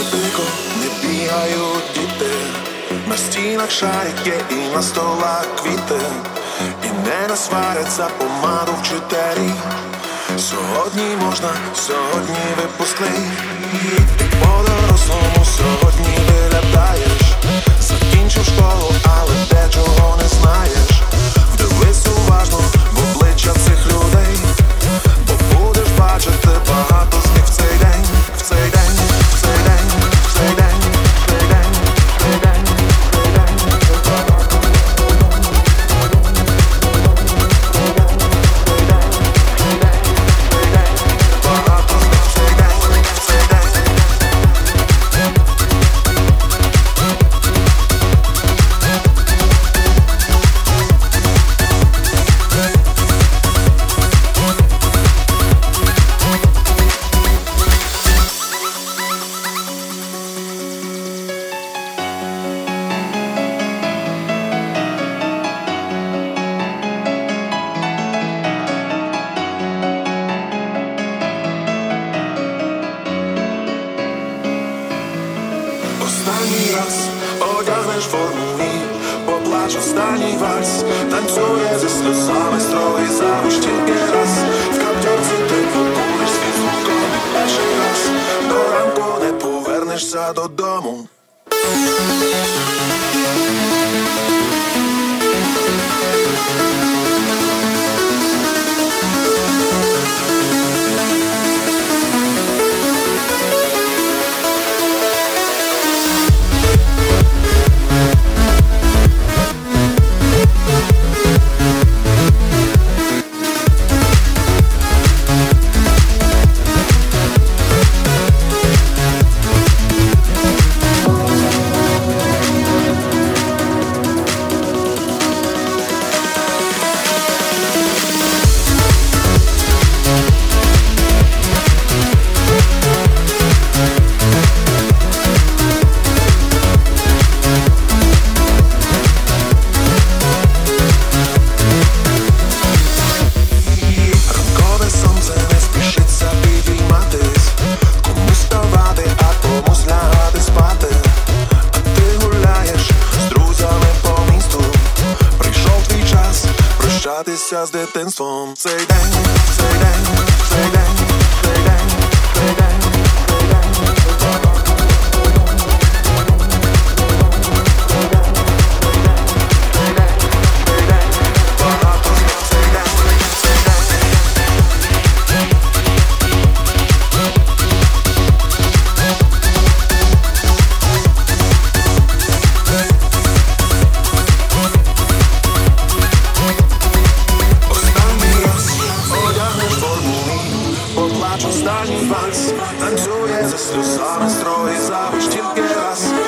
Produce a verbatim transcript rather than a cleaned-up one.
дико не бігають діти, на стінах шарики і на столах квіти, і не насварять за помаду вчителі. Сьогодні можна, сьогодні випускний, ти по-дорослому сьогодні виглядаєш. Закінчив школу, але дечого не знаєш. Вдивись уважно в обличчя цих людей, бо будеш бачити багато з них в цей день, в цей день, в цей день, в цей день, в цей день, в цей день, в цей день. Багато з них в цей день, в цей день. Останній раз одягнеш форму і поплач останній вальс. Танцює зі сльозами строгий завуч тільки раз. В каптюрці ти побудеш свій звуком перший раз. До ранку не повернешся додому. З дитинством цей день, цей день, цей день, цей день, цей день, цей день. Багато з них цей день, цей день. Останній вальс танцює зі сльозами строгий завуч тільки раз.